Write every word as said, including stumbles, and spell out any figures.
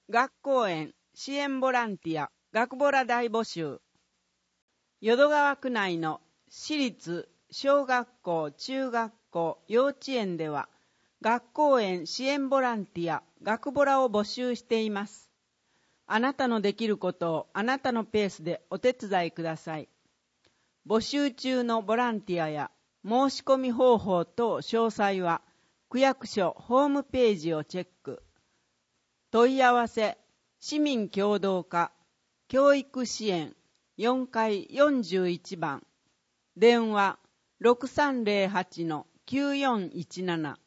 学校園支援ボランティア学ボラ大募集。淀川区内の私立小学校、中学校、幼稚園では学校園支援ボランティア学ボラを募集しています。あなたのできることをあなたのペースでお手伝いください。募集中のボランティアや申し込み方法等詳細は区役所ホームページをチェック。問い合わせ市民協働課教育支援よんかいよんじゅういちばん、電話 ろくさんぜろはちのきゅうよんいちなな